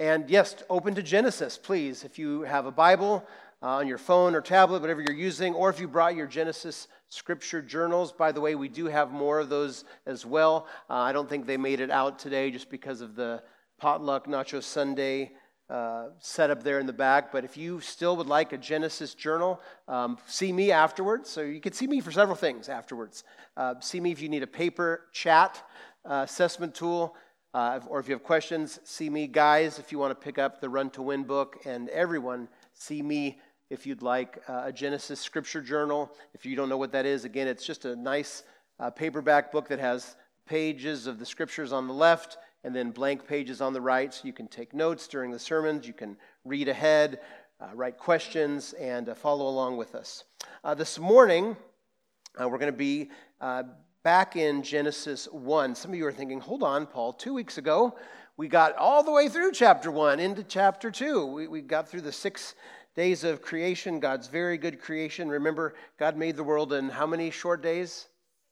And yes, open to Genesis, please. If you have a Bible on your phone or tablet, whatever you're using, or if you brought your Genesis scripture journals. By the way, we do have more of those as well. I don't think they made it out today just because of the potluck Nacho Sunday set up there in the back. But if you still would like a Genesis journal, see me afterwards. So you can see me for several things afterwards. See me if you need a paper chat assessment tool. Or if you have questions, see me. Guys, if you want to pick up the Run to Win book. And everyone, see me if you'd like a Genesis scripture journal. If you don't know what that is, again, it's just a nice paperback book that has pages of the scriptures on the left and then blank pages on the right. So you can take notes during the sermons. You can read ahead, write questions, and follow along with us. This morning, we're going to be back in Genesis 1. Some of you are thinking, hold on, Paul, 2 weeks ago, we got all the way through chapter 1 into chapter 2. We got through the 6 days of creation, God's very good creation. Remember, God made the world in how many short days?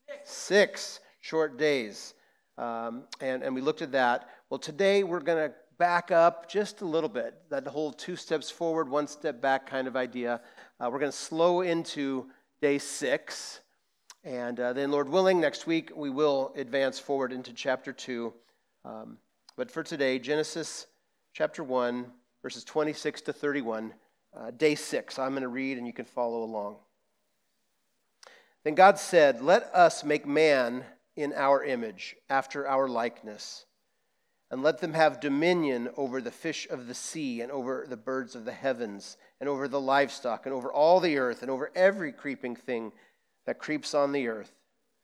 6 short days. And we looked at that. Well, today we're going to back up just a little bit. That whole 2 steps forward, 1 step back kind of idea. We're going to slow into day 6. And then, Lord willing, next week we will advance forward into chapter 2. But for today, Genesis chapter 1, verses 26 to 31, day 6. I'm going to read and you can follow along. Then God said, "Let us make man in our image, after our likeness, and let them have dominion over the fish of the sea, and over the birds of the heavens, and over the livestock, and over all the earth, and over every creeping thing that creeps on the earth."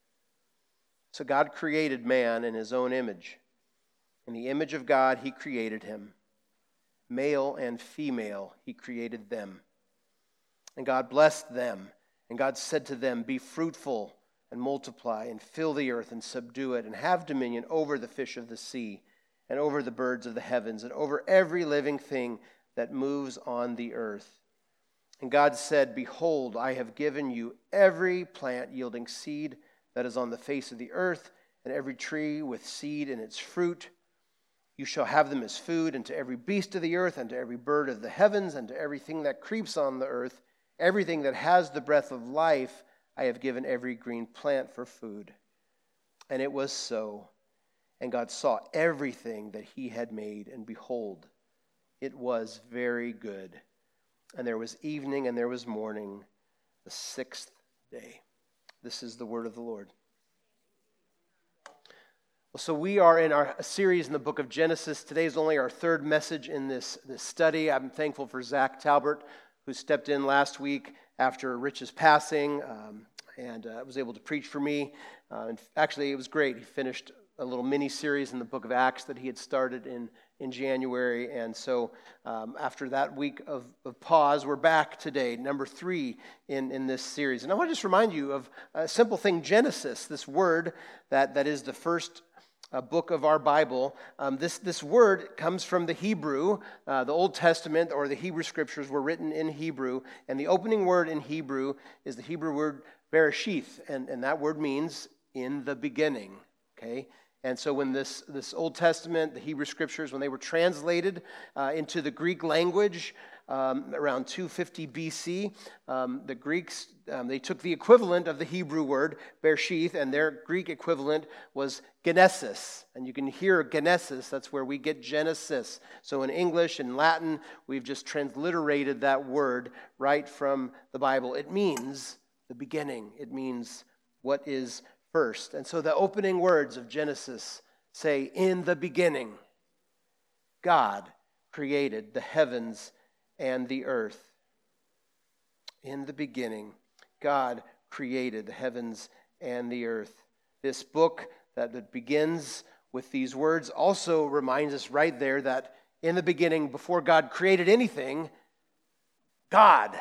So God created man in his own image. In the image of God he created him. Male and female he created them. And God blessed them. And God said to them, "Be fruitful and multiply, and fill the earth and subdue it, and have dominion over the fish of the sea, and over the birds of the heavens, and over every living thing that moves on the earth." And God said, "Behold, I have given you every plant yielding seed that is on the face of the earth, and every tree with seed in its fruit. You shall have them as food, and to every beast of the earth, and to every bird of the heavens, and to everything that creeps on the earth, everything that has the breath of life, I have given every green plant for food." And it was so. And God saw everything that he had made, and behold, it was very good. And there was evening and there was morning, the 6th day. This is the word of the Lord. Well, so we are in our series in the book of Genesis. Today is only our 3rd message in this study. I'm thankful for Zach Talbert, who stepped in last week after Rich's passing and was able to preach for me. And actually, it was great. He finished a little mini-series in the book of Acts that he had started in January. And so after that week of pause, we're back today, number 3 in this series. And I want to just remind you of a simple thing, Genesis, this word that is the first book of our Bible. This word comes from the Hebrew. The Old Testament or the Hebrew Scriptures were written in Hebrew. And the opening word in Hebrew is the Hebrew word Bereshith. And that word means in the beginning. Okay? And so when this Old Testament, the Hebrew Scriptures, when they were translated into the Greek language around 250 BC, the Greeks, they took the equivalent of the Hebrew word, Bereshith, and their Greek equivalent was Genesis. And you can hear Genesis, that's where we get Genesis. So in English and Latin, we've just transliterated that word right from the Bible. It means the beginning. It means what is first. And so the opening words of Genesis say, "In the beginning, God created the heavens and the earth." In the beginning, God created the heavens and the earth. This book that begins with these words also reminds us right there that in the beginning, before God created anything, God,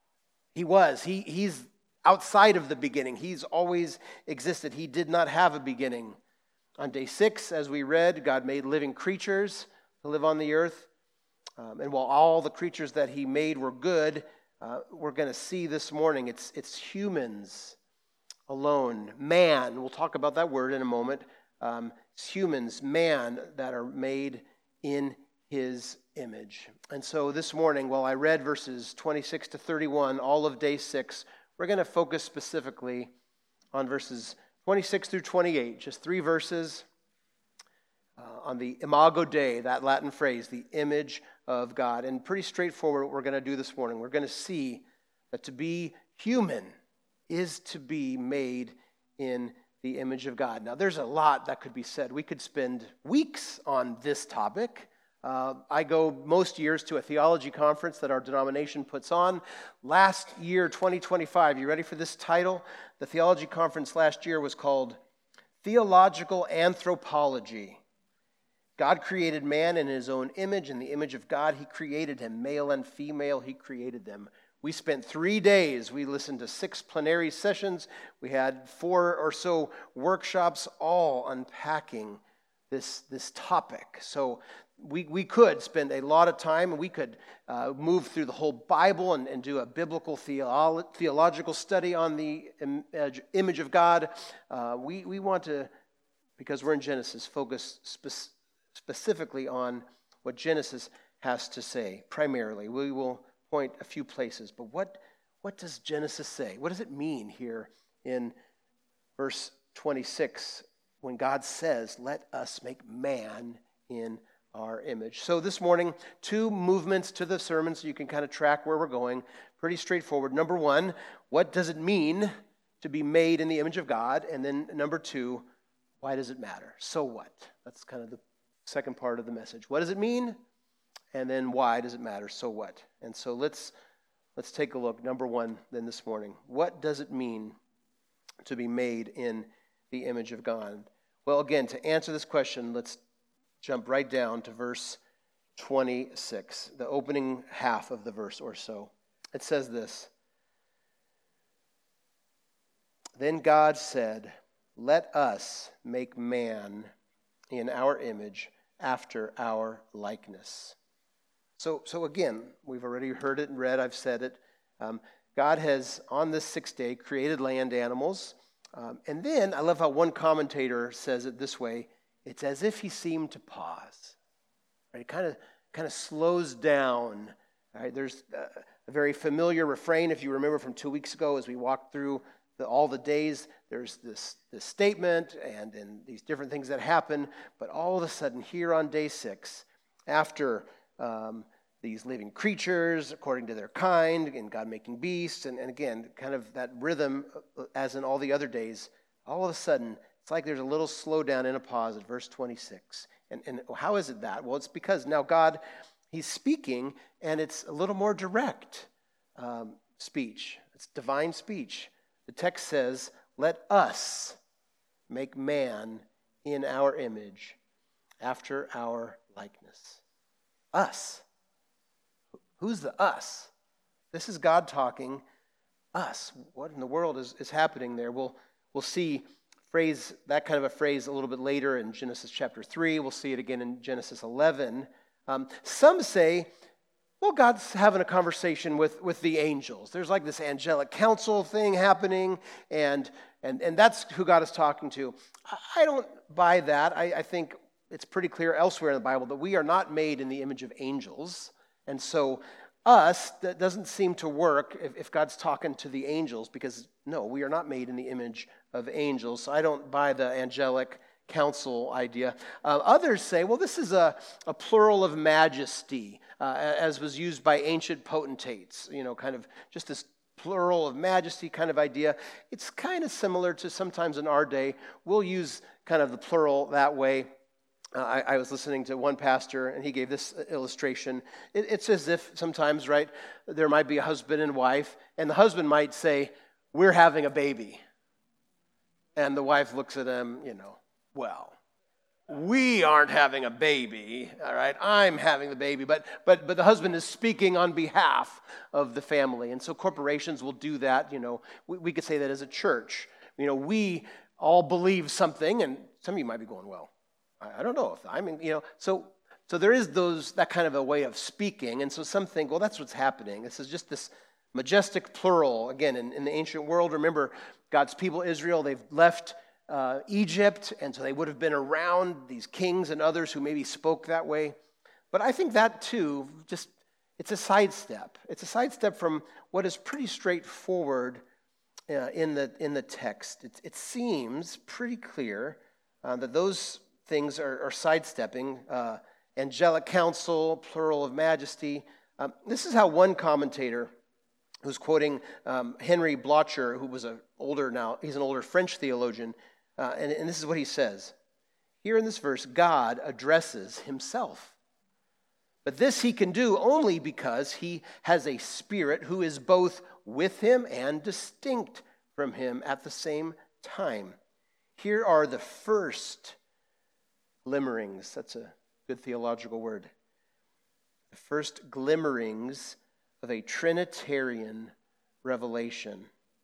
He's outside of the beginning. He's always existed. He did not have a beginning. On day 6, as we read, God made living creatures to live on the earth. And while all the creatures that he made were good, we're going to see this morning it's humans alone. Man, we'll talk about that word in a moment. It's humans, man, that are made in his image. And so this morning, while I read verses 26 to 31, all of day 6, we're going to focus specifically on verses 26 through 28, just 3 verses on the imago Dei, that Latin phrase, the image of God. And pretty straightforward what we're going to do this morning. We're going to see that to be human is to be made in the image of God. Now, there's a lot that could be said. We could spend weeks on this topic. I go most years to a theology conference that our denomination puts on. Last year, 2025, you ready for this title? The theology conference last year was called Theological Anthropology. God created man in his own image. In the image of God, he created him. Male and female, he created them. We spent 3 days. We listened to 6 plenary sessions. We had 4 or so workshops, all unpacking this topic. So we could spend a lot of time, and we could move through the whole Bible and do a biblical theological study on the image of God. We want to, because we're in Genesis, focus specifically on what Genesis has to say, primarily. We will point a few places, but what does Genesis say? What does it mean here in verse 26 when God says, "Let us make man in our image"? So this morning, 2 movements to the sermon so you can kind of track where we're going. Pretty straightforward. Number 1, what does it mean to be made in the image of God? And then number 2, why does it matter? So what? That's kind of the second part of the message. What does it mean? And then why does it matter? So what? And so let's take a look. Number 1 then this morning. What does it mean to be made in the image of God? Well, again, to answer this question, let's jump right down to verse 26, the opening half of the verse or so. It says this: "Then God said, 'Let us make man in our image, after our likeness.'" So again, we've already heard it and read, I've said it. God has, on this 6th day, created land animals. And then, I love how one commentator says it this way: it's as if he seemed to pause. Right? It kind of slows down. Right? There's a very familiar refrain, if you remember from 2 weeks ago, as we walked through all the days. There's this statement and these different things that happen. But all of a sudden, here on day 6, after these living creatures according to their kind, and God making beasts, and again, kind of that rhythm as in all the other days, all of a sudden, it's like there's a little slowdown and a pause at verse 26. And how is it that? Well, it's because now God, he's speaking, and it's a little more direct speech. It's divine speech. The text says, "Let us make man in our image, after our likeness." Us. Who's the us? This is God talking. Us. What in the world is happening there? We'll see that kind of a phrase a little bit later in Genesis chapter 3. We'll see it again in Genesis 11. Some say, well, God's having a conversation with the angels. There's like this angelic council thing happening, and that's who God is talking to. I don't buy that. I think it's pretty clear elsewhere in the Bible that we are not made in the image of angels. And so us, that doesn't seem to work if God's talking to the angels, because no, we are not made in the image of angels. So I don't buy the angelic council idea. Others say, well, this is a plural of majesty, as was used by ancient potentates, kind of just this plural of majesty kind of idea. It's kind of similar to sometimes in our day, we'll use kind of the plural that way. I was listening to one pastor, and he gave this illustration. It's as if sometimes, right, there might be a husband and wife, and the husband might say, "We're having a baby." And the wife looks at him, "Well, we aren't having a baby, all right? I'm having the baby." But the husband is speaking on behalf of the family. And so corporations will do that, We could say that as a church. We all believe something, and some of you might be going, well, I don't know if so there is that kind of a way of speaking, and so some think, well, that's what's happening. This is just this majestic plural. Again, in the ancient world, remember, God's people, Israel, they've left Egypt, and so they would have been around these kings and others who maybe spoke that way. But I think that too, it's a sidestep. It's a sidestep from what is pretty straightforward in the text. It seems pretty clear that those things are sidestepping. Angelic counsel, plural of majesty. This is how one commentator, who's quoting Henry Blocher, who was he's an older French theologian, and this is what he says. Here in this verse, God addresses himself. But this he can do only because he has a spirit who is both with him and distinct from him at the same time. Here are the first glimmerings. That's a good theological word. The first glimmerings of a Trinitarian revelation.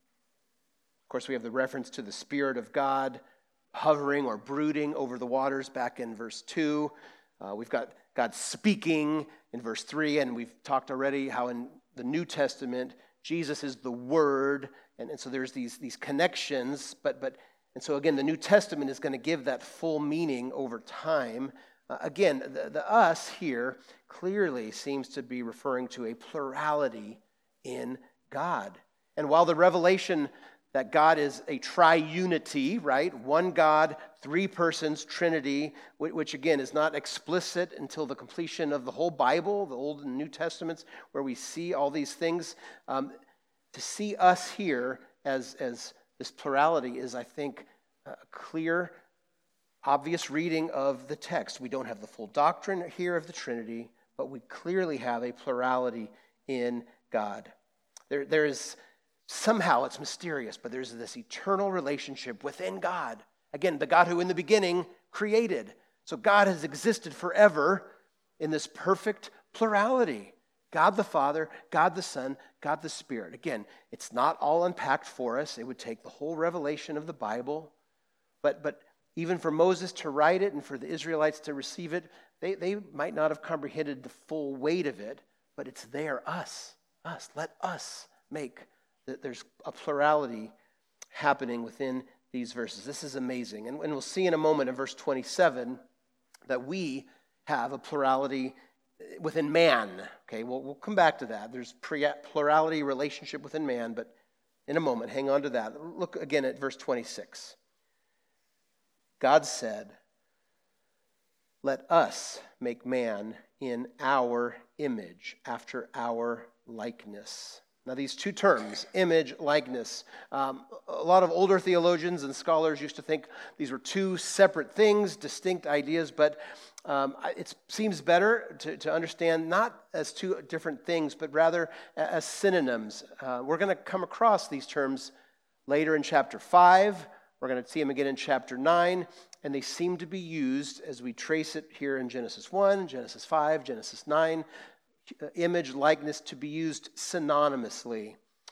Of course, we have the reference to the Spirit of God hovering or brooding over the waters back in verse 2. We've got God speaking in verse 3, and we've talked already how in the New Testament, Jesus is the Word, and so there's these connections, and so again, the New Testament is going to give that full meaning over time. Again, the us here clearly seems to be referring to a plurality in God. And while the revelation that God is a triunity, right? One God, three persons, Trinity, which again is not explicit until the completion of the whole Bible, the Old and New Testaments, where we see all these things. To see us here as this plurality is, I think, a clear, obvious reading of the text. We don't have the full doctrine here of the Trinity, but we clearly have a plurality in God. There is somehow, it's mysterious, but there's this eternal relationship within God. Again, the God who in the beginning created. So God has existed forever in this perfect plurality. God the Father, God the Son, God the Spirit. Again, it's not all unpacked for us. It would take the whole revelation of the Bible. But even for Moses to write it and for the Israelites to receive it, they might not have comprehended the full weight of it, but it's there, us. Let us make that there's a plurality happening within these verses. This is amazing. And we'll see in a moment in verse 27 that we have a plurality within man. Okay, we'll come back to that. There's plurality relationship within man, but in a moment, hang on to that. Look again at verse 26. God said, "Let us make man in our image, after our likeness." Now, these two terms, image, likeness, a lot of older theologians and scholars used to think these were two separate things, distinct ideas, but it seems better to understand not as two different things, but rather as synonyms. We're going to come across these terms later in chapter 5. We're going to see them again in chapter 9, and they seem to be used as we trace it here in Genesis 1, Genesis 5, Genesis 9, image, likeness to be used synonymously.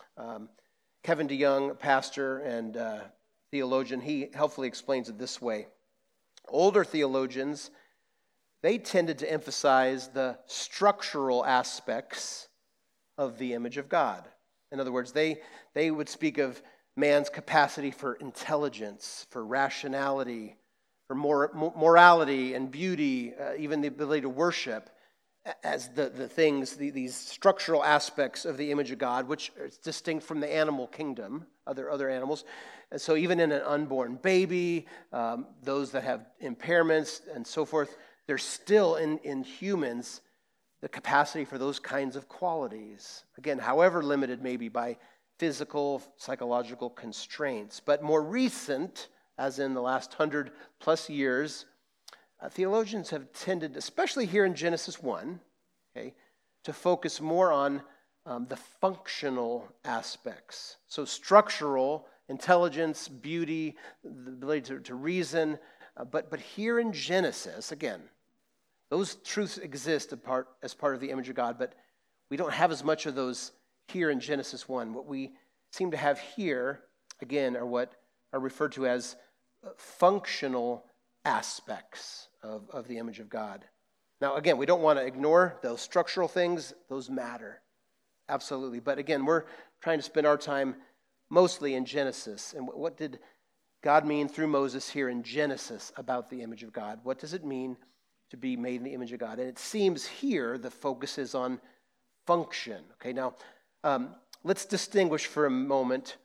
Kevin DeYoung, pastor and theologian, he helpfully explains it this way. Older theologians, they tended to emphasize the structural aspects of the image of God. In other words, they would speak of man's capacity for intelligence, for rationality, for morality and beauty, even the ability to worship, as the things, these structural aspects of the image of God, which is distinct from the animal kingdom, other animals. And so even in an unborn baby, those that have impairments and so forth, there's still in humans the capacity for those kinds of qualities. Again, however limited maybe by physical, psychological constraints. But more recent, as in the last 100 plus years, theologians have tended, especially here in Genesis 1, to focus more on the functional aspects. So structural, intelligence, beauty, the ability to reason. But here in Genesis, again, those truths exist as part of the image of God, but we don't have as much of those here in Genesis 1. What we seem to have here, again, are what are referred to as functional aspects of the image of God. Now, again, we don't want to ignore those structural things. Those matter, absolutely. But again, we're trying to spend our time mostly in Genesis. And what did God mean through Moses here in Genesis about the image of God? What does it mean to be made in the image of God. And it seems here the focus is on function. Okay, now let's distinguish for a moment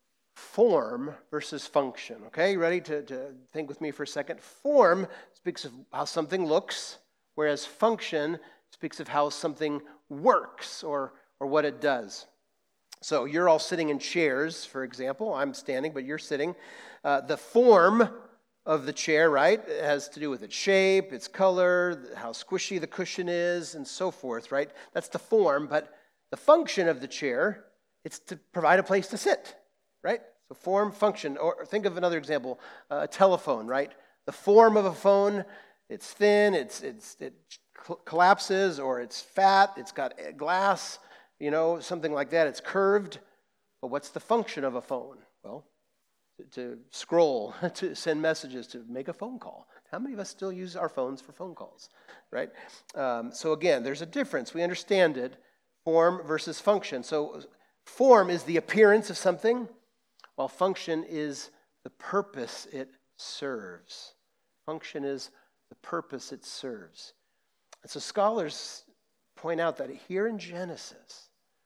form versus function. Okay, ready to think with me for a second? Form speaks of how something looks, whereas function speaks of how something works or what it does. So you're all sitting in chairs, for example. I'm standing, but you're sitting. The form of the chair, right, it has to do with its shape, its color, how squishy the cushion is, and so forth, right? That's the form, but the function of the chair, it's to provide a place to sit, right? So form, function. Or think of another example, a telephone, right? The form of a phone, it's thin, it collapses, or it's fat, it's got glass, something like that. It's curved. But what's the function of a phone? Well, to scroll, to send messages, to make a phone call. How many of us still use our phones for phone calls, right? So again, there's a difference. We understand it, form versus function. So form is the appearance of something, while function is the purpose it serves. Function is the purpose it serves. And so scholars point out that here in Genesis,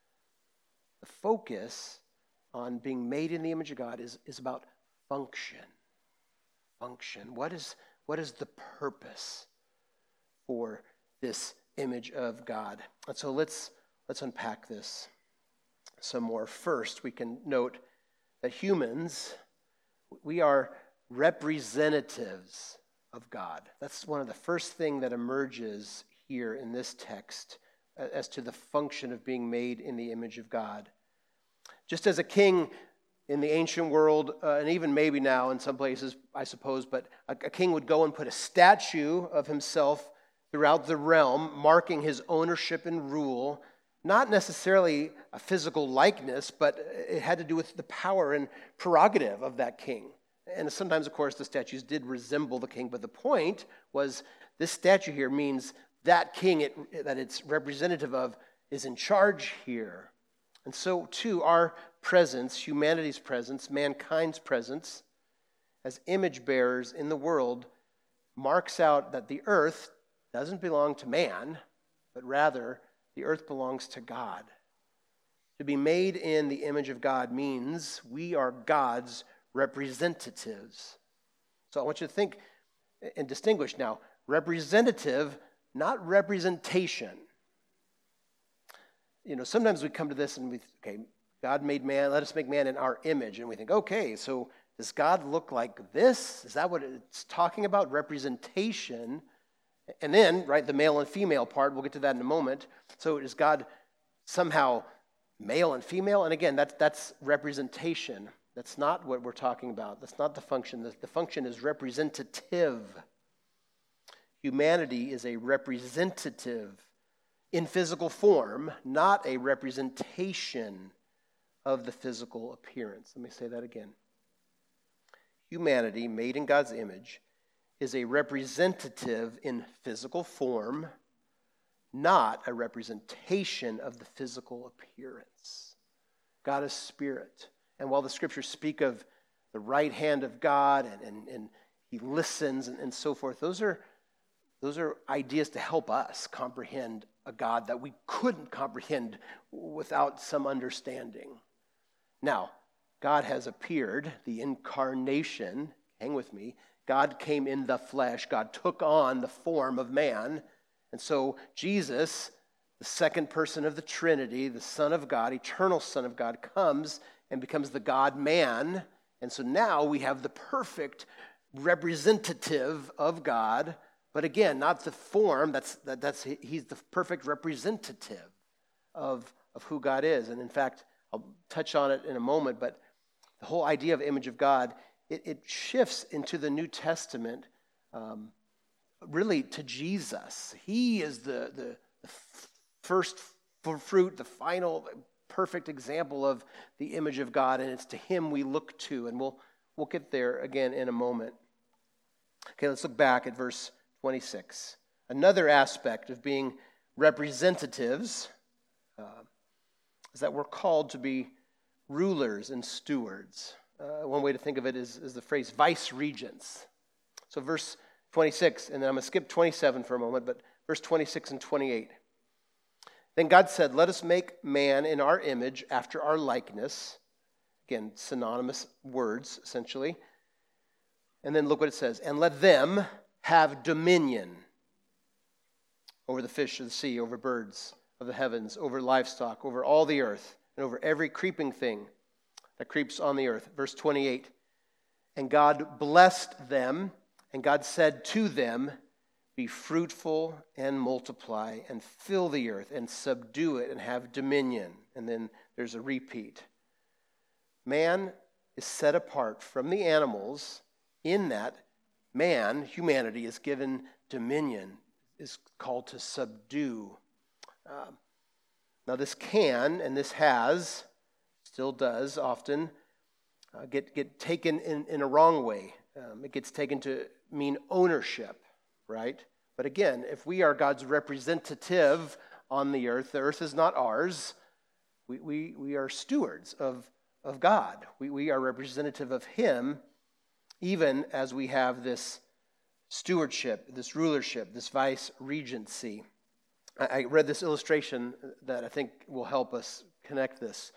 the focus on being made in the image of God is about function. Function. What is the purpose for this image of God? And so let's unpack this some more. First, we can note that humans, we are representatives of God. That's one of the first things that emerges here in this text as to the function of being made in the image of God. Just as a king in the ancient world, and even maybe now in some places, I suppose, but a king would go and put a statue of himself throughout the realm, marking his ownership and rule, not necessarily a physical likeness, but it had to do with the power and prerogative of that king. And sometimes, of course, the statues did resemble the king, but the point was this statue here means that king that it's representative of is in charge here. And so, too, our presence, humanity's presence, mankind's presence, as image bearers in the world, marks out that the earth doesn't belong to man, but rather the earth belongs to God. To be made in the image of God means we are God's representatives. So I want you to think and distinguish now. Representative, not representation. Sometimes we come to this and God made man, let us make man in our image. And we think, okay, so does God look like this? Is that what it's talking about? Representation. And then, right, the male and female part, we'll get to that in a moment. So is God somehow male and female? And again, that's representation. That's not what we're talking about. That's not the function. The function is representative. Humanity is a representative in physical form, not a representation of the physical appearance. Let me say that again. Humanity, made in God's image, is a representative in physical form, not a representation of the physical appearance. God is spirit. And while the scriptures speak of the right hand of God and he listens and so forth, those are ideas to help us comprehend a God that we couldn't comprehend without some understanding. Now, God has appeared, the incarnation, hang with me, God came in the flesh, God took on the form of man, and so Jesus, the second person of the Trinity, the Son of God, eternal Son of God, comes and becomes the God-man, and so now we have the perfect representative of God, but again, not the form, he's the perfect representative of who God is. And in fact, I'll touch on it in a moment, but the whole idea of image of God, it shifts into the New Testament, really to Jesus. He is the first fruit, the final perfect example of the image of God, and it's to him we look to, and we'll get there again in a moment. Okay, let's look back at verse 26. Another aspect of being representatives is that we're called to be rulers and stewards. One way to think of it is the phrase vice regents. So verse 26, and then I'm going to skip 27 for a moment, but verse 26 and 28. Then God said, let us make man in our image after our likeness. Again, synonymous words, essentially. And then look what it says. And let them have dominion over the fish of the sea, over birds of the heavens, over livestock, over all the earth, and over every creeping thing that creeps on the earth. Verse 28. And God blessed them, and God said to them, be fruitful and multiply and fill the earth and subdue it and have dominion. And then there's a repeat. Man is set apart from the animals in that man, humanity, is given dominion, is called to subdue. Now this can, and this has, still does often, get taken in a wrong way. It gets taken to mean ownership, right? But again, if we are God's representative on the earth is not ours. We are stewards of God. We are representative of Him, even as we have this stewardship, this rulership, this vice regency. I read this illustration that I think will help us connect this.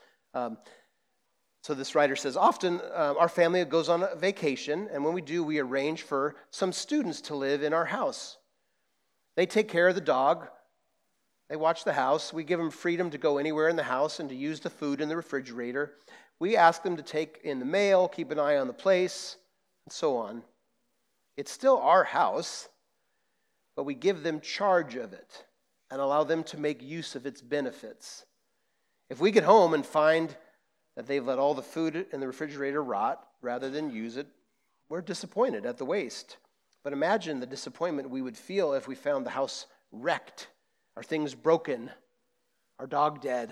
So this writer says, often our family goes on a vacation, and when we do, we arrange for some students to live in our house. They take care of the dog. They watch the house. We give them freedom to go anywhere in the house and to use the food in the refrigerator. We ask them to take in the mail, keep an eye on the place, and so on. It's still our house, but we give them charge of it and allow them to make use of its benefits. If we get home and find that they've let all the food in the refrigerator rot rather than use it, we're disappointed at the waste. But imagine the disappointment we would feel if we found the house wrecked, our things broken, our dog dead.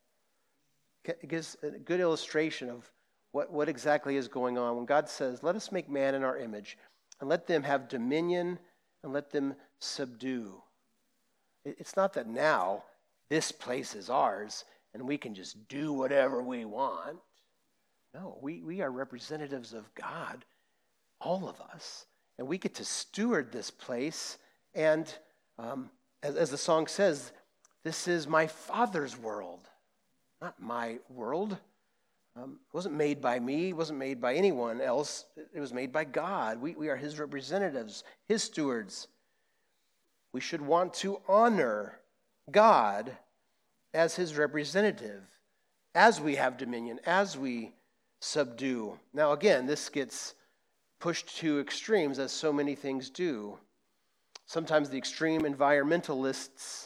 It gives a good illustration of what exactly is going on when God says, let us make man in our image and let them have dominion and let them subdue. It's not that now this place is ours and we can just do whatever we want. No, we are representatives of God, all of us, and we get to steward this place. And as the song says, this is my Father's world, not my world. It wasn't made by me. It wasn't made by anyone else. It was made by God. We are His representatives, His stewards. We should want to honor God as His representative, as we have dominion, as we subdue. Now again, this gets pushed to extremes, as so many things do. Sometimes the extreme environmentalists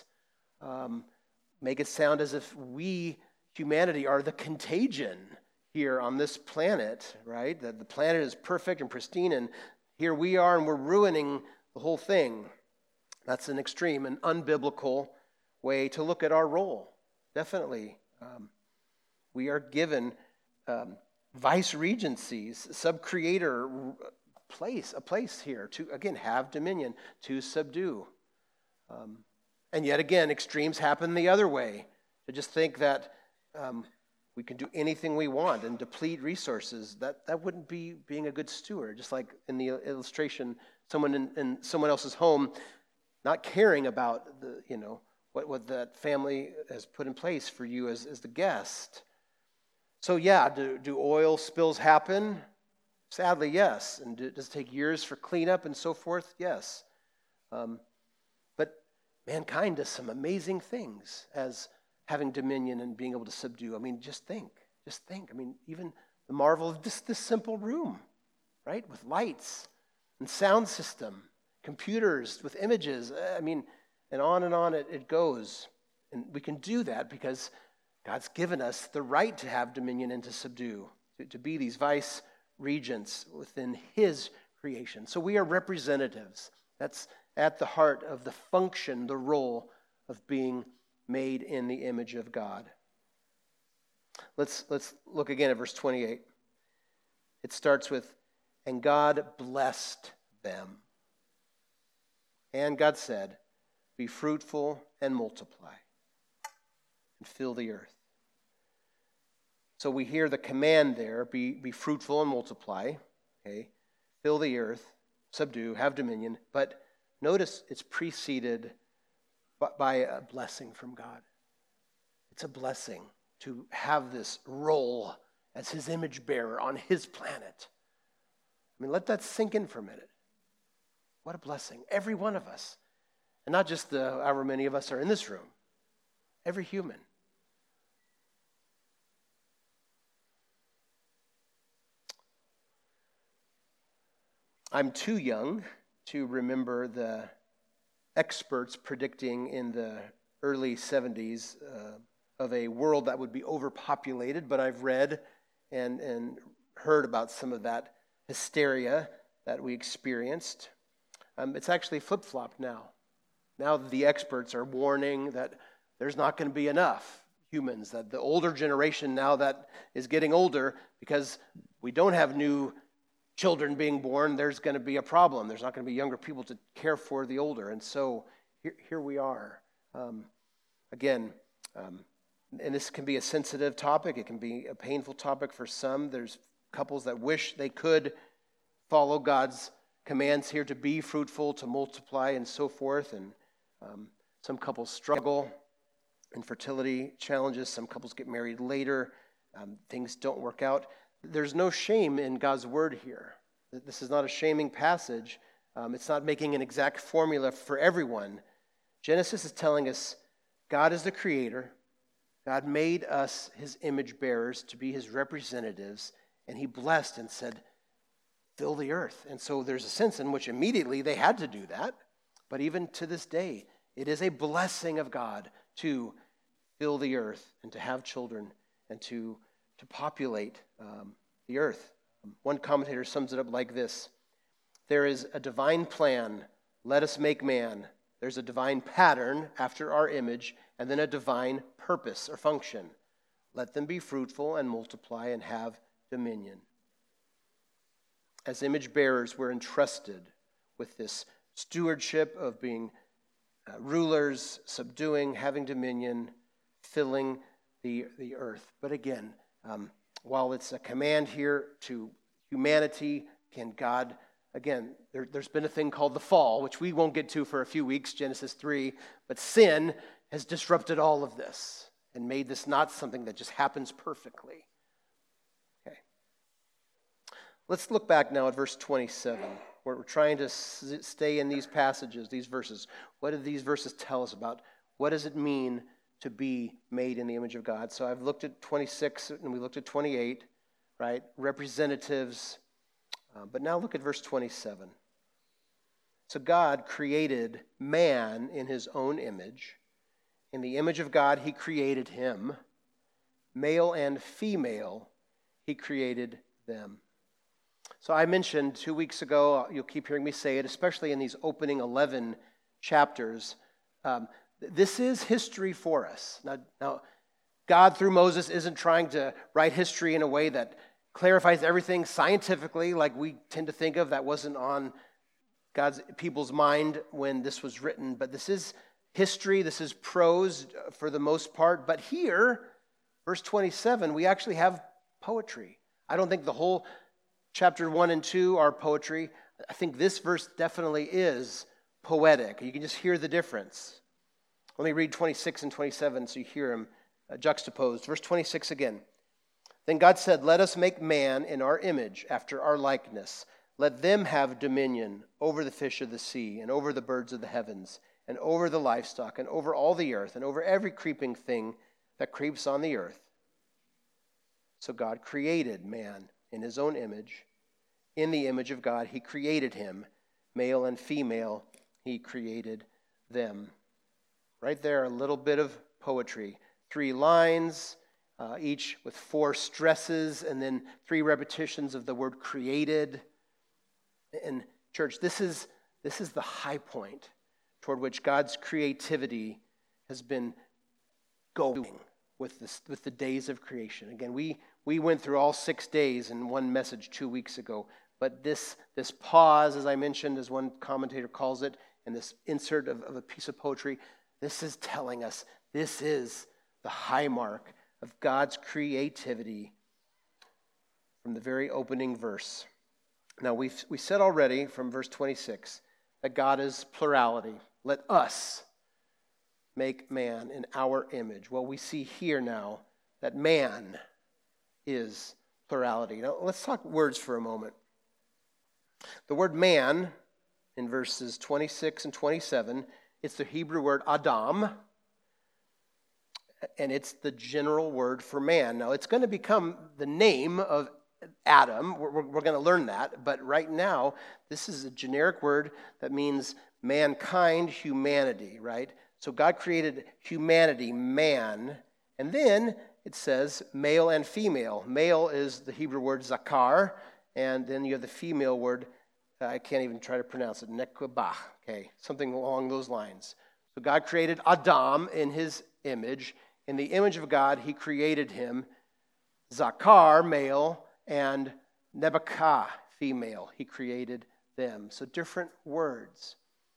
make it sound as if we, humanity, are the contagion here on this planet, right? That the planet is perfect and pristine, and here we are, and we're ruining the whole thing. That's an extreme and unbiblical way to look at our role. Definitely. We are given vice regencies, sub-creator a place here to, again, have dominion, to subdue. And yet again, extremes happen the other way. To just think that we can do anything we want and deplete resources, that wouldn't be being a good steward. Just like in the illustration, someone in someone else's home not caring about the, what that family has put in place for you as the guest. So yeah, do oil spills happen? Sadly, yes. And does it take years for cleanup and so forth? Yes. But mankind does some amazing things as having dominion and being able to subdue. I mean, just think. I mean, even the marvel of this simple room, right? With lights and sound system, computers with images. I mean, and on it goes. And we can do that because God's given us the right to have dominion and to subdue, to be these vice regents within His creation. So we are representatives. That's at the heart of the function, the role of being made in the image of God. Let's look again at verse 28. It starts with, and God blessed them. And God said, be fruitful and multiply and fill the earth. So we hear the command there, be fruitful and multiply, okay? Fill the earth, subdue, have dominion. But notice it's preceded by a blessing from God. It's a blessing to have this role as his image bearer on his planet. I mean, let that sink in for a minute. What a blessing. Every one of us. And not just however many of us are in this room. Every human. I'm too young to remember the experts predicting in the early 70s of a world that would be overpopulated, but I've read and heard about some of that hysteria that we experienced. It's actually flip-flopped now. Now the experts are warning that there's not going to be enough humans, that the older generation now that is getting older, because we don't have new children being born, there's going to be a problem. There's not going to be younger people to care for the older. And so here we are. Again, and this can be a sensitive topic. It can be a painful topic for some. There's couples that wish they could follow God's commands here to be fruitful, to multiply, and so forth. And some couples struggle in fertility challenges. Some couples get married later. Things don't work out. There's no shame in God's word here. This is not a shaming passage. It's not making an exact formula for everyone. Genesis is telling us God is the creator. God made us his image bearers to be his representatives, and he blessed and said, fill the earth. And so there's a sense in which immediately they had to do that. But even to this day, it is a blessing of God to fill the earth and to have children and to populate the earth. One commentator sums it up like this: there is a divine plan, let us make man. There's a divine pattern after our image, and then a divine purpose or function. Let them be fruitful and multiply and have dominion. As image bearers, we're entrusted with this stewardship of being rulers, subduing, having dominion, filling the earth. But again, while it's a command here to humanity, can God, again, there's been a thing called the fall, which we won't get to for a few weeks, Genesis 3, but sin has disrupted all of this and made this not something that just happens perfectly. Okay. Let's look back now at verse 27, where we're trying to stay in these passages, these verses. What do these verses tell us about? What does it mean to be made in the image of God? So I've looked at 26 and we looked at 28, right? Representatives. But now look at verse 27. So God created man in his own image. In the image of God, he created him. Male and female, he created them. So I mentioned 2 weeks ago, you'll keep hearing me say it, especially in these opening 11 chapters, this is history for us. Now, God through Moses isn't trying to write history in a way that clarifies everything scientifically like we tend to think of. That wasn't on God's people's mind when this was written. But this is history. This is prose for the most part. But here, verse 27, we actually have poetry. I don't think the whole chapter 1 and 2 are poetry. I think this verse definitely is poetic. You can just hear the difference. Let me read 26 and 27 so you hear them juxtaposed. Verse 26 again. Then God said, let us make man in our image, after our likeness. Let them have dominion over the fish of the sea, and over the birds of the heavens, and over the livestock, and over all the earth, and over every creeping thing that creeps on the earth. So God created man in his own image. In the image of God, he created him. Male and female, he created them. Right there, a little bit of poetry. 3 lines, each with 4 stresses, and then 3 repetitions of the word created. And church, this is the high point toward which God's creativity has been going with the days of creation. Again, we went through all 6 days in one message 2 weeks ago, but this pause, as I mentioned, as one commentator calls it, and this insert of a piece of poetry, this is telling us this is the high mark of God's creativity from the very opening verse. Now, we said already from verse 26 that God is plurality. Let us make man in our image. Well, we see here now that man is plurality. Now, let's talk words for a moment. The word man in verses 26 and 27, it's the Hebrew word Adam, and it's the general word for man. Now, it's going to become the name of Adam. We're going to learn that, but right now, this is a generic word that means mankind, humanity, right? So God created humanity, man, and then it says male and female. Male is the Hebrew word zakar, and then you have the female word, I can't even try to pronounce it, nekubah, okay, something along those lines. So God created Adam in his image. In the image of God, he created him, zakar, male, and nebakah, female. He created them. So different words.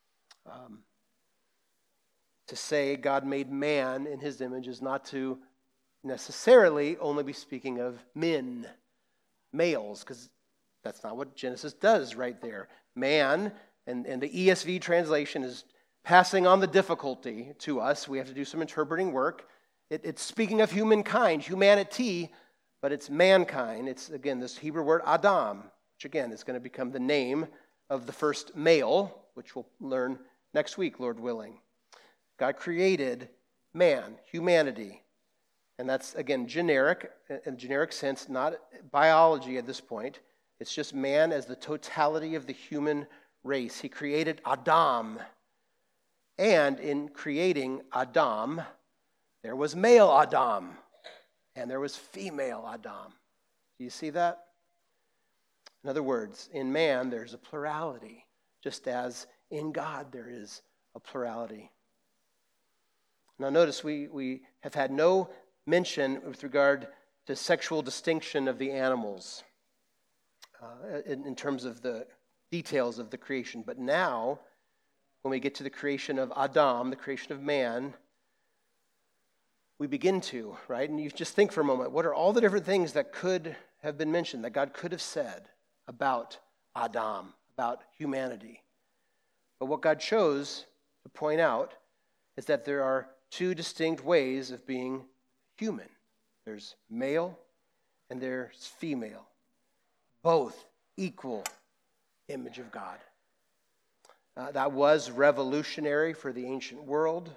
To say God made man in his image is not to necessarily only be speaking of men, males, because that's not what Genesis does right there. Man, and the ESV translation is passing on the difficulty to us. We have to do some interpreting work. It's speaking of humankind, humanity, but it's mankind. It's, again, this Hebrew word Adam, which, again, is going to become the name of the first male, which we'll learn next week, Lord willing. God created man, humanity. And that's, again, generic, in a generic sense, not biology at this point. It's just man as the totality of the human race. He created Adam. And in creating Adam, there was male Adam. And there was female Adam. Do you see that? In other words, in man, there's a plurality, just as in God there is a plurality. Now notice we have had no mention with regard to sexual distinction of the animals in terms of the details of the creation. But now, when we get to the creation of Adam, the creation of man, we begin to, right? And you just think for a moment, what are all the different things that could have been mentioned, that God could have said about Adam, about humanity? But what God chose to point out is that there are two distinct ways of being human. There's male and there's female. Both equal image of God. That was revolutionary for the ancient world.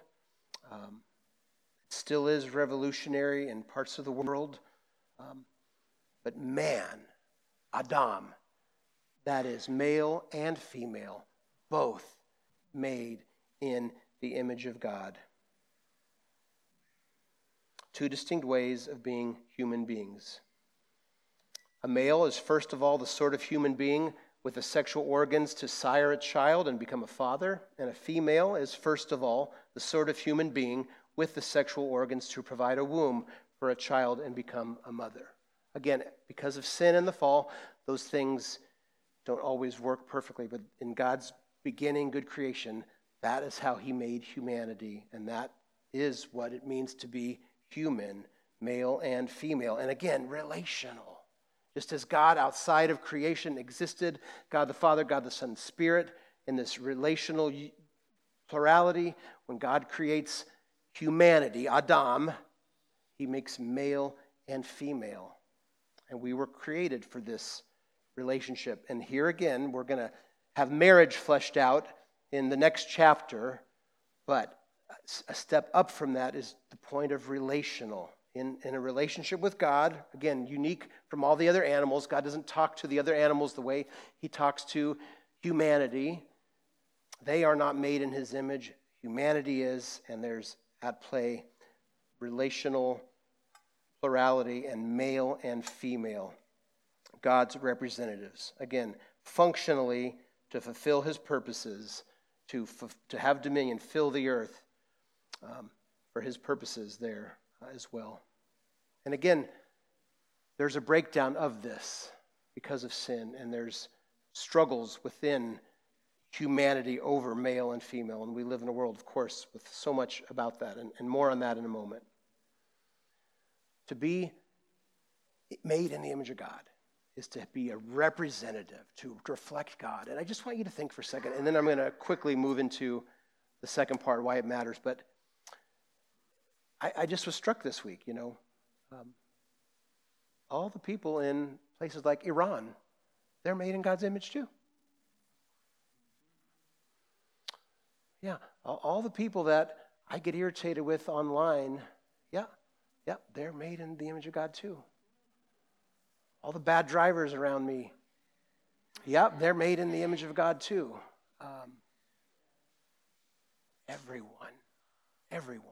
It still is revolutionary in parts of the world. But man, Adam, that is male and female, both made in the image of God. Two distinct ways of being human beings. A male is first of all the sort of human being with the sexual organs to sire a child and become a father. And a female is first of all the sort of human being with the sexual organs to provide a womb for a child and become a mother. Again, because of sin and the fall, those things don't always work perfectly. But in God's beginning good creation, that is how he made humanity. And that is what it means to be human, male and female. And again, relational. Just as God outside of creation existed, God the Father, God the Son, Spirit, in this relational plurality, when God creates humanity, Adam, he makes male and female. And we were created for this relationship. And here again, we're going to have marriage fleshed out in the next chapter, but a step up from that is the point of relational. In a relationship with God, again, unique from all the other animals. God doesn't talk to the other animals the way he talks to humanity. They are not made in his image. Humanity is, and there's at play relational plurality and male and female. God's representatives. Again, functionally to fulfill his purposes, to have dominion, fill the earth for his purposes there as well. And again, there's a breakdown of this because of sin, and there's struggles within humanity over male and female, and we live in a world, of course, with so much about that, and more on that in a moment. To be made in the image of God, is to be a representative, to reflect God. And I just want you to think for a second, and then I'm going to quickly move into the second part, why it matters. But I just was struck this week, all the people in places like Iran, they're made in God's image too. Yeah, all the people that I get irritated with online, yeah, they're made in the image of God too. All the bad drivers around me, they're made in the image of God too. Everyone.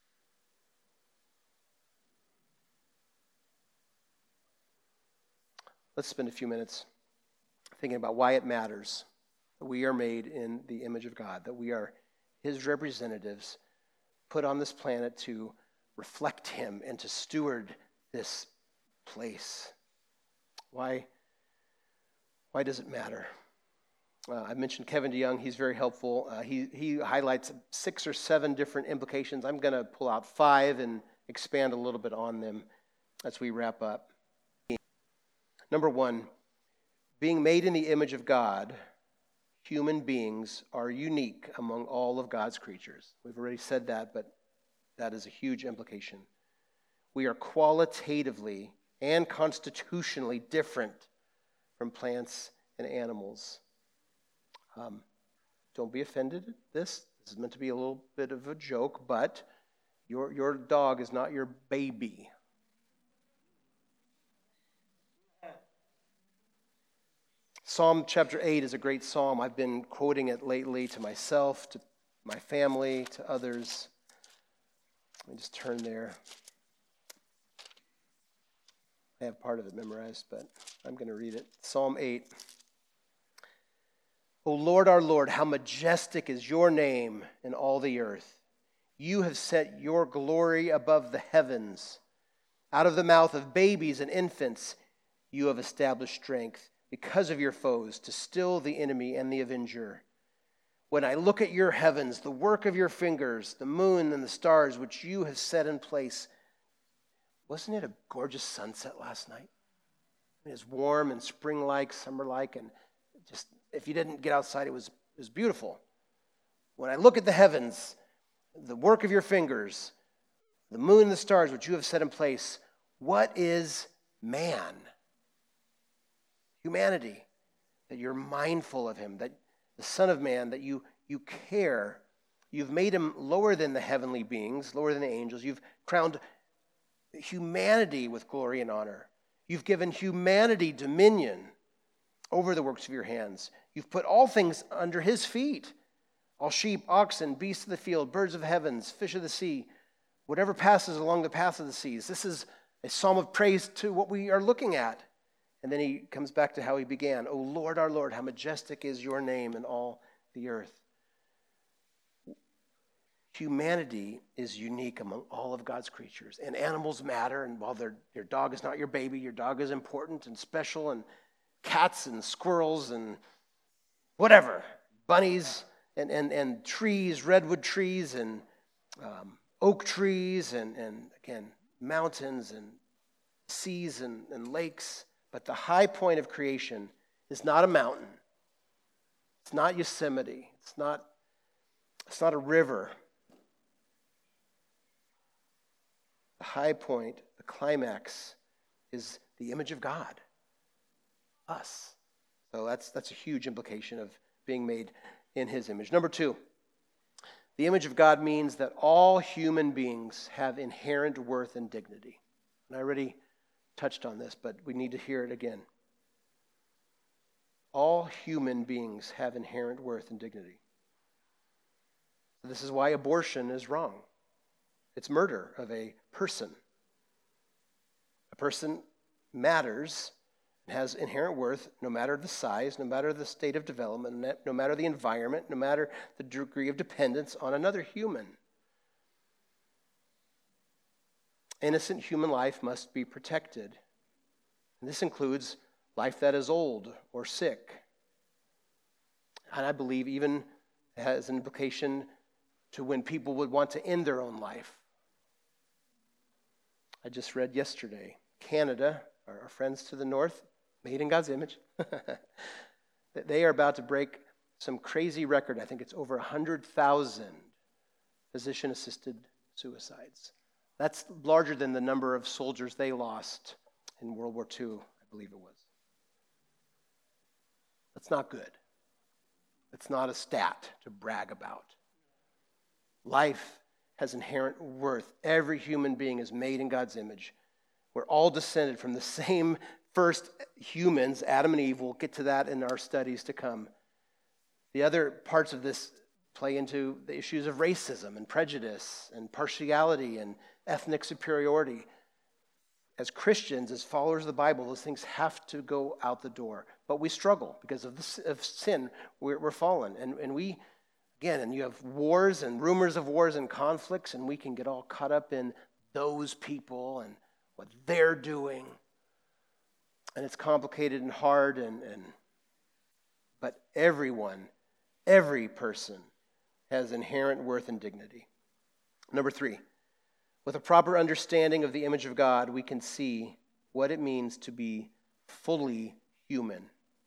Let's spend a few minutes thinking about why it matters that we are made in the image of God, that we are his representatives put on this planet to reflect him and to steward this place. Why does it matter? I mentioned Kevin DeYoung. He's very helpful. He highlights 6 or 7 different implications. I'm going to pull out 5 and expand a little bit on them as we wrap up. Number 1, being made in the image of God, human beings are unique among all of God's creatures. We've already said that, but that is a huge implication. We are qualitatively and constitutionally different from plants and animals. Don't be offended at this. This is meant to be a little bit of a joke, but your dog is not your baby. Psalm chapter 8 is a great psalm. I've been quoting it lately to myself, to my family, to others. Let me just turn there. I have part of it memorized, but I'm going to read it. Psalm 8. O Lord, our Lord, how majestic is your name in all the earth. You have set your glory above the heavens. Out of the mouth of babies and infants, you have established strength because of your foes to still the enemy and the avenger. When I look at your heavens, the work of your fingers, the moon and the stars which you have set in place, wasn't it a gorgeous sunset last night? It was warm and spring-like, summer-like, and just if you didn't get outside, it was beautiful. When I look at the heavens, the work of your fingers, the moon and the stars which you have set in place, what is man? Humanity, that you're mindful of him, that the Son of Man, that you care. You've made him lower than the heavenly beings, lower than the angels. You've crowned humanity with glory and honor. You've given humanity dominion over the works of your hands. You've put all things under his feet. All sheep, oxen, beasts of the field, birds of the heavens, fish of the sea, whatever passes along the path of the seas. This is a psalm of praise to what we are looking at. And then he comes back to how he began. O Lord, our Lord, how majestic is your name in all the earth. Humanity is unique among all of God's creatures. And animals matter. And while your dog is not your baby, your dog is important and special. And cats and squirrels and whatever. Bunnies and trees, redwood trees and oak trees and again, mountains and seas and lakes. But the high point of creation is not a mountain. It's not Yosemite. It's not a river. The high point, the climax, is the image of God, us. So that's a huge implication of being made in his image. Number 2, the image of God means that all human beings have inherent worth and dignity. And I already touched on this, but we need to hear it again. All human beings have inherent worth and dignity. This is why abortion is wrong. It's murder of a person. A person matters and has inherent worth no matter the size, no matter the state of development, no matter the environment, no matter the degree of dependence on another human. Innocent human life must be protected. And this includes life that is old or sick. And I believe even has an implication to when people would want to end their own life. I just read yesterday, Canada, our friends to the north, made in God's image. They are about to break some crazy record. I think it's over 100,000 physician-assisted suicides. That's larger than the number of soldiers they lost in World War II, I believe it was. That's not good. It's not a stat to brag about. Life has inherent worth. Every human being is made in God's image. We're all descended from the same first humans, Adam and Eve. We'll get to that in our studies to come. The other parts of this play into the issues of racism and prejudice and partiality and ethnic superiority. As Christians, as followers of the Bible, those things have to go out the door. But we struggle because of sin. We're fallen. And we, again, and you have wars and rumors of wars and conflicts, and we can get all caught up in those people and what they're doing. And it's complicated and hard, but everyone, every person has inherent worth and dignity. Number 3, with a proper understanding of the image of God, we can see what it means to be fully human.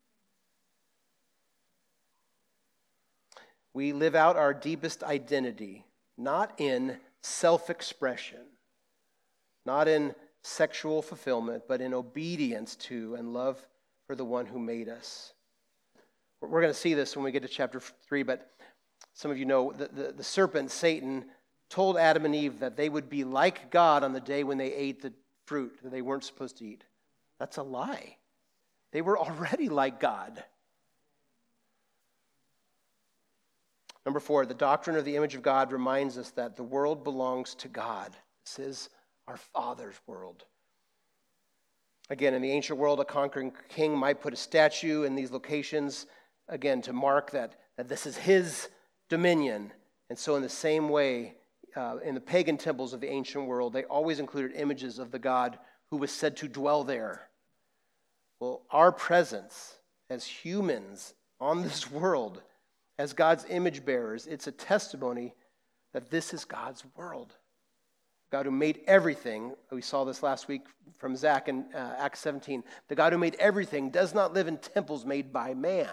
We live out our deepest identity, not in self-expression, not in sexual fulfillment, but in obedience to and love for the one who made us. We're going to see this when we get to chapter 3, but some of you know the serpent, Satan, told Adam and Eve that they would be like God on the day when they ate the fruit that they weren't supposed to eat. That's a lie. They were already like God. Number 4, the doctrine of the image of God reminds us that the world belongs to God. This is our Father's world. Again, in the ancient world, a conquering king might put a statue in these locations, again, to mark that this is his dominion. And so in the same way, in the pagan temples of the ancient world, they always included images of the God who was said to dwell there. Well, our presence as humans on this world, as God's image bearers, it's a testimony that this is God's world. God who made everything, we saw this last week from Zach in Acts 17, the God who made everything does not live in temples made by man.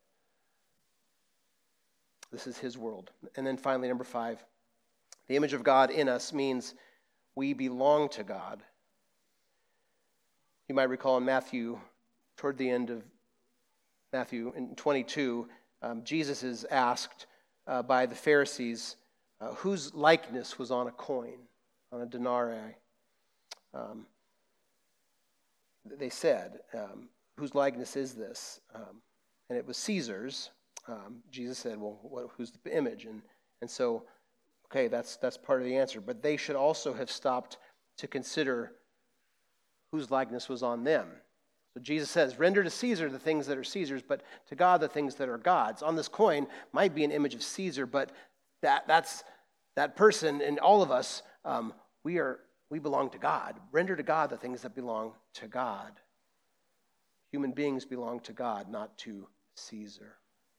This is his world. And then finally, number 5, the image of God in us means we belong to God. You might recall in Matthew, toward the end of Matthew in 22, Jesus is asked by the Pharisees whose likeness was on a coin, on a denarii. They said, whose likeness is this? And it was Caesar's. Jesus said, well, who's the image? And so, okay, that's part of the answer. But they should also have stopped to consider whose likeness was on them. So Jesus says, render to Caesar the things that are Caesar's, but to God the things that are God's. On this coin might be an image of Caesar, but that's that person and all of us, we belong to God. Render to God the things that belong to God. Human beings belong to God, not to Caesar.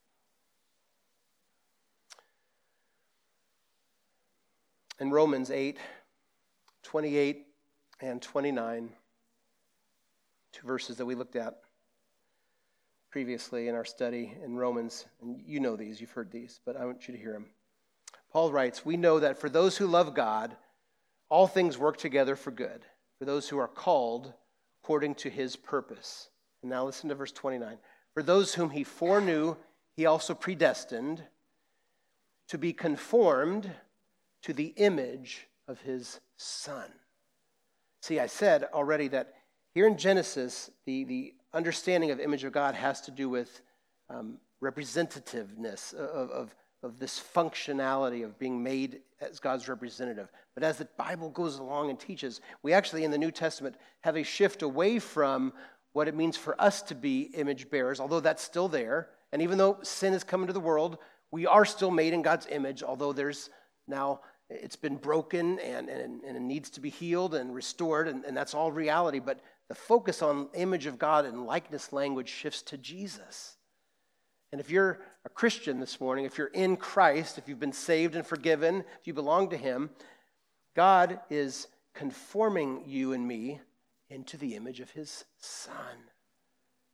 In Romans 8, 28 and 29, 2 verses that we looked at previously in our study in Romans, and you know these, you've heard these, but I want you to hear them. Paul writes, we know that for those who love God, all things work together for good, for those who are called according to his purpose. And now listen to verse 29. For those whom he foreknew, he also predestined to be conformed to the image of his Son. See, I said already that here in Genesis, the understanding of image of God has to do with representativeness of this functionality of being made as God's representative. But as the Bible goes along and teaches, we actually in the New Testament have a shift away from what it means for us to be image bearers, although that's still there. And even though sin has come into the world, we are still made in God's image, although there's now, it's been broken and it needs to be healed and restored, and that's all reality. But the focus on image of God and likeness language shifts to Jesus. And if you're a Christian this morning, if you're in Christ, if you've been saved and forgiven, if you belong to him, God is conforming you and me into the image of his Son.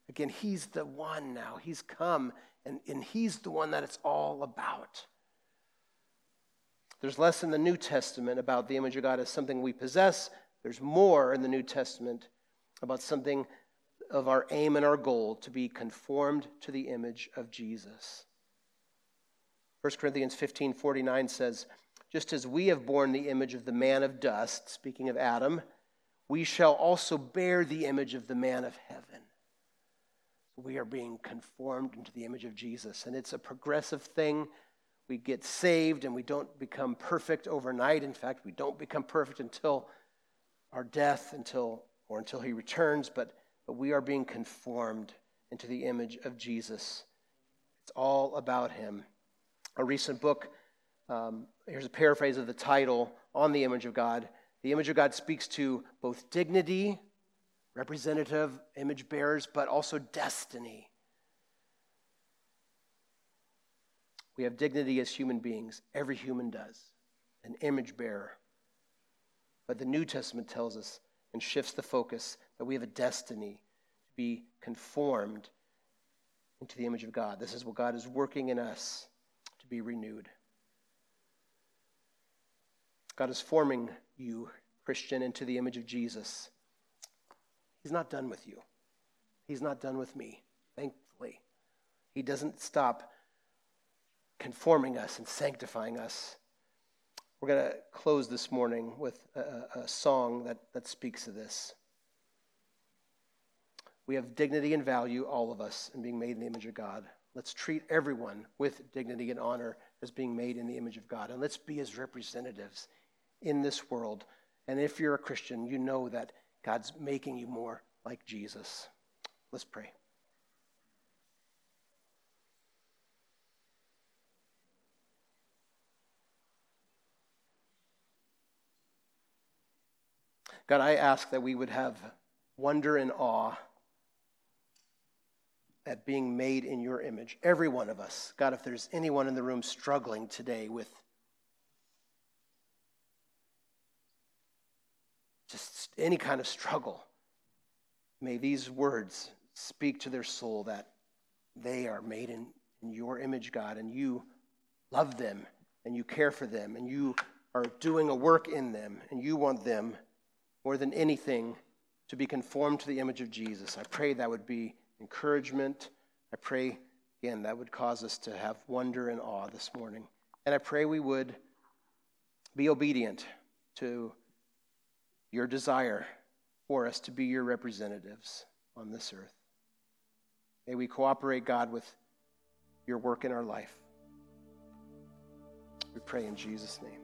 Again, he's the one now. He's come, and he's the one that it's all about. There's less in the New Testament about the image of God as something we possess. There's more in the New Testament about something of our aim and our goal, to be conformed to the image of Jesus. 1 Corinthians 15:49 says, just as we have borne the image of the man of dust, speaking of Adam, we shall also bear the image of the man of heaven. We are being conformed into the image of Jesus, and it's a progressive thing. We get saved, and we don't become perfect overnight. In fact, we don't become perfect until our death, until he returns, but we are being conformed into the image of Jesus. It's all about him. A recent book, here's a paraphrase of the title on the image of God. The image of God speaks to both dignity, representative image bearers, but also destiny. We have dignity as human beings. Every human does. An image bearer. But the New Testament tells us and shifts the focus that we have a destiny to be conformed into the image of God. This is what God is working in us to be renewed. God is forming you, Christian, into the image of Jesus. He's not done with you. He's not done with me, thankfully. He doesn't stop conforming us and sanctifying us. We're going to close this morning with a song that speaks of this. We have dignity and value, all of us, in being made in the image of God. Let's treat everyone with dignity and honor as being made in the image of God. And let's be his representatives in this world. And if you're a Christian, you know that God's making you more like Jesus. Let's pray. God, I ask that we would have wonder and awe at being made in your image. Every one of us. God, if there's anyone in the room struggling today with just any kind of struggle, may these words speak to their soul that they are made in your image, God, and you love them, and you care for them, and you are doing a work in them, and you want them more than anything to be conformed to the image of Jesus. I pray that would be encouragement. I pray, again, that would cause us to have wonder and awe this morning. And I pray we would be obedient to your desire for us to be your representatives on this earth. May we cooperate, God, with your work in our life. We pray in Jesus' name.